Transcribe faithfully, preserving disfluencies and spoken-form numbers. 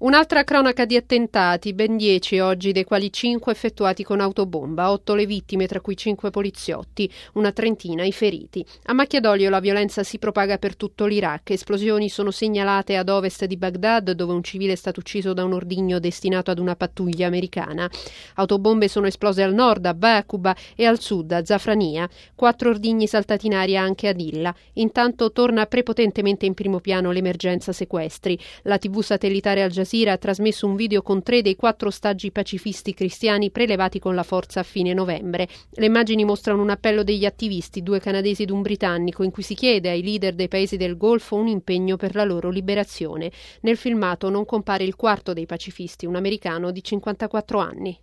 Un'altra cronaca di attentati, ben dieci oggi, dei quali cinque effettuati con autobomba, otto le vittime, tra cui cinque poliziotti, una trentina i feriti. A macchia d'olio la violenza si propaga per tutto l'Iraq. Esplosioni sono segnalate ad ovest di Baghdad, dove un civile è stato ucciso da un ordigno destinato ad una pattuglia americana. Autobombe sono esplose al nord, a Baquba, e al sud, a Zafrania. Quattro ordigni saltati in aria anche ad Illa. Intanto torna prepotentemente in primo piano l'emergenza sequestri. La tivù satellitare Al Jazeera ha trasmesso un video con tre dei quattro ostaggi pacifisti cristiani prelevati con la forza a fine novembre. Le immagini mostrano un appello degli attivisti, due canadesi ed un britannico, in cui si chiede ai leader dei paesi del Golfo un impegno per la loro liberazione. Nel filmato non compare il quarto dei pacifisti, un americano di cinquantaquattro anni.